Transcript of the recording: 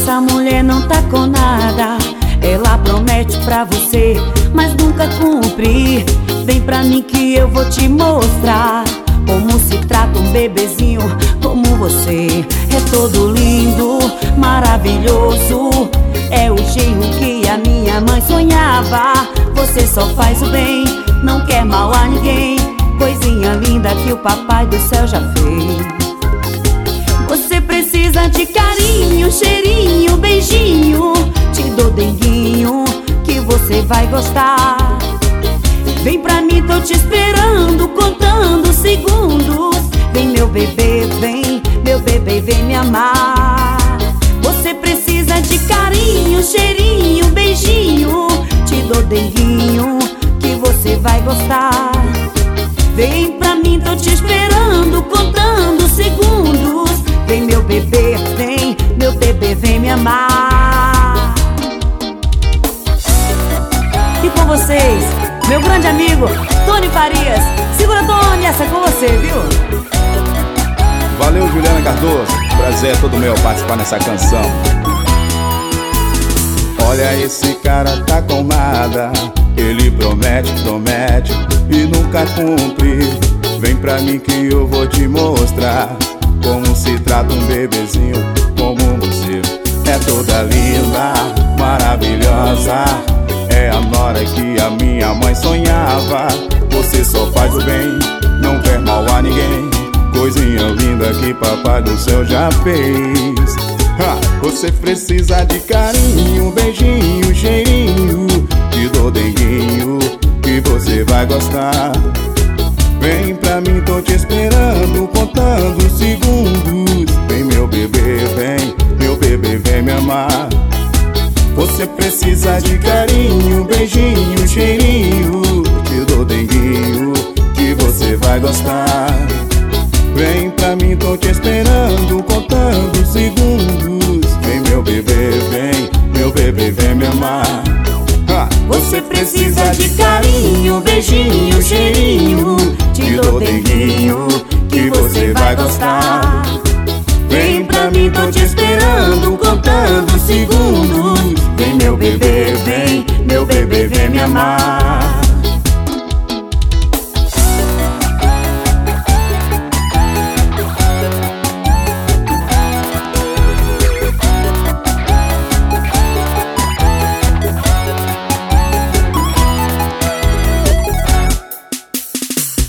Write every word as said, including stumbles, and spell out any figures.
essa mulher não tá com nada. Ela promete pra você, mas nunca cumpre. Vem pra mim que eu vou te mostrar como se trata um bebezinho como você. É todo lindo, maravilhoso, é o genro que a minha mãe sonhava. Você só faz o bem, não quer mal a ninguém. Coisinha linda que o papai do céu já fez. Você precisa de carinho, cheirinho, beijinho. Te dou denguinho que você vai gostar. Vem pra mim, tô te esperando, contando segundos. Vem meu bebê, vem, meu bebê, vem me amar. Você precisa de carinho, cheirinho, beijinho. Te dou denguinho que você vai gostar. Vem pra mim, tô te esperando, contando segundos. Vem meu bebê, vem, meu bebê, vem me amar. E com vocês, meu grande amigo Tony Farias. Segura, Tony, essa é com você, viu? Valeu, Juliana Cardoso. Prazer é todo meu participar nessa canção. Olha, esse cara tá com nada. Ele promete, promete e nunca cumpre. Vem pra mim que eu vou te mostrar como se trata um bebezinho como você. É toda linda, maravilhosa, é a nora que a minha mãe sonhava. Você só faz o bem, não quer mal a ninguém. Coisinha linda que papai do céu já fez. Ha! Você precisa de carinho, beijinho, cheirinho. Te dou denguinho que você vai gostar. Vem pra mim, tô te esperando, contando segundos. Vem meu bebê, vem, meu bebê, vem me amar. Você precisa de carinho, beijinho, cheirinho. Te dou denguinho que você vai gostar. Vem pra mim, tô te esperando, contando segundos. Vem meu bebê, vem, meu bebê, vem me amar. Ha! Você precisa de carinho, beijinho, cheirinho. Te dou denguinho que você vai gostar. Vem pra mim, tô te esperando, contando segundos. Vem meu bebê, vem, meu bebê, vem me amar.